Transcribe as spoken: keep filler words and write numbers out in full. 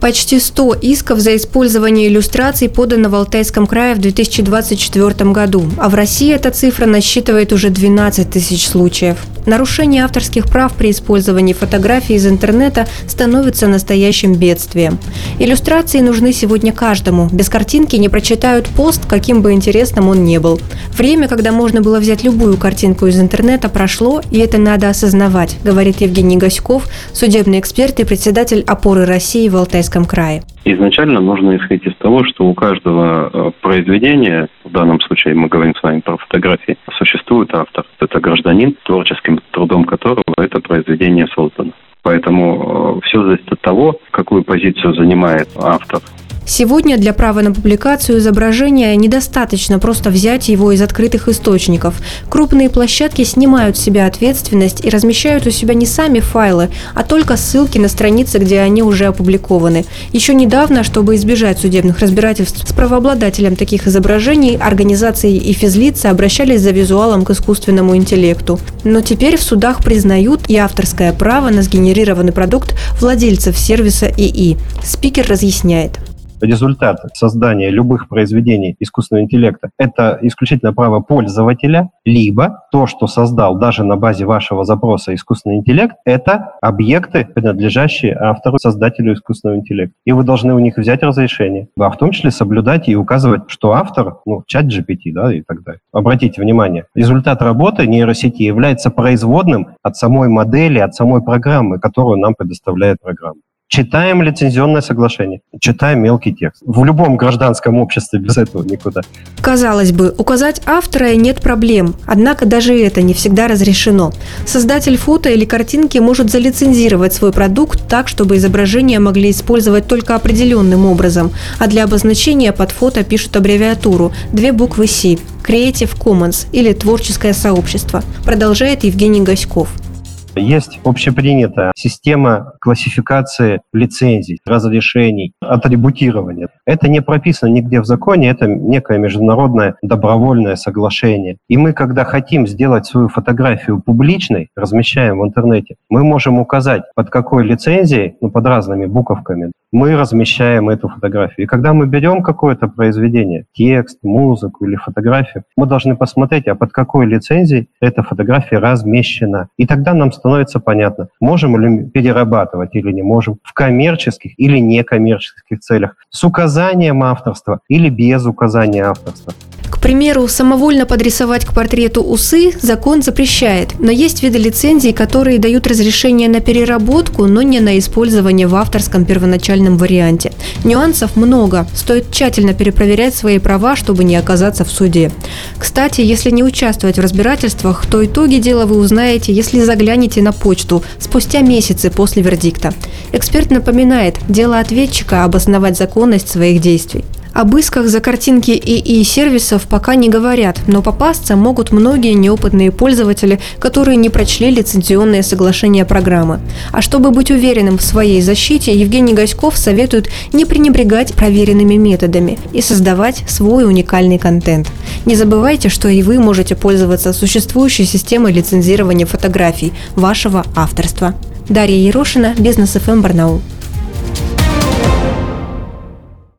Почти сто исков за использование иллюстраций подано в Алтайском крае в две тысячи двадцать четвёртом году, а в России эта цифра насчитывает уже двенадцать тысяч случаев. Нарушение авторских прав при использовании фотографий из интернета становится настоящим бедствием. Иллюстрации нужны сегодня каждому. Без картинки не прочитают пост, каким бы интересным он ни был. Время, когда можно было взять любую картинку из интернета, прошло, и это надо осознавать, говорит Евгений Гаськов, судебный эксперт и председатель «Опоры России» в Алтайском крае. Изначально нужно исходить из того, что у каждого произведения, в данном случае мы говорим с вами про фотографии, существует автор. Это гражданин, творческим трудом которого это произведение создано. Поэтому э, все зависит от того, какую позицию занимает автор. Сегодня для права на публикацию изображения недостаточно просто взять его из открытых источников. Крупные площадки снимают с себя ответственность и размещают у себя не сами файлы, а только ссылки на страницы, где они уже опубликованы. Еще недавно, чтобы избежать судебных разбирательств с правообладателем таких изображений, организации и физлицы обращались за визуалом к искусственному интеллекту. Но теперь в судах признают и авторское право на сгенерированный продукт владельцев сервиса ИИ. Спикер разъясняет. Результат создания любых произведений искусственного интеллекта – это исключительно право пользователя, либо то, что создал даже на базе вашего запроса искусственный интеллект, это объекты, принадлежащие автору, создателю искусственного интеллекта. И вы должны у них взять разрешение, а в том числе соблюдать и указывать, что автор, ну, чат джи пи ти, да, и так далее. Обратите внимание, результат работы нейросети является производным от самой модели, от самой программы, которую нам предоставляет программа. Читаем лицензионное соглашение, читаем мелкий текст. В любом гражданском обществе без этого никуда. Казалось бы, указать автора нет проблем, однако даже это не всегда разрешено. Создатель фото или картинки может залицензировать свой продукт так, чтобы изображения могли использовать только определенным образом, а для обозначения под фото пишут аббревиатуру, две буквы си – Creative Commons или творческое сообщество, продолжает Евгений Гаськов. Есть общепринятая система классификации лицензий, разрешений, атрибутирования. Это не прописано нигде в законе, это некое международное добровольное соглашение. И мы, когда хотим сделать свою фотографию публичной, размещаем в интернете, мы можем указать, под какой лицензией, ну, под разными буковками, мы размещаем эту фотографию. И когда мы берем какое-то произведение, текст, музыку или фотографию, мы должны посмотреть, а под какой лицензией эта фотография размещена. И тогда нам становится понятно, можем ли перерабатывать или не можем, в коммерческих или некоммерческих целях, с указанием авторства или без указания авторства. К примеру, самовольно подрисовать к портрету усы закон запрещает, но есть виды лицензий, которые дают разрешение на переработку, но не на использование в авторском первоначальном варианте. Нюансов много, стоит тщательно перепроверять свои права, чтобы не оказаться в суде. Кстати, если не участвовать в разбирательствах, то итоги дела вы узнаете, если заглянете на почту спустя месяцы после вердикта. Эксперт напоминает, дело ответчика обосновать законность своих действий. Об исках за картинки ИИ-сервисов пока не говорят, но попасться могут многие неопытные пользователи, которые не прочли лицензионные соглашения программы. А чтобы быть уверенным в своей защите, Евгений Гаськов советует не пренебрегать проверенными методами и создавать свой уникальный контент. Не забывайте, что и вы можете пользоваться существующей системой лицензирования фотографий вашего авторства. Дарья Ерошина, Бизнес эф эм, Барнаул.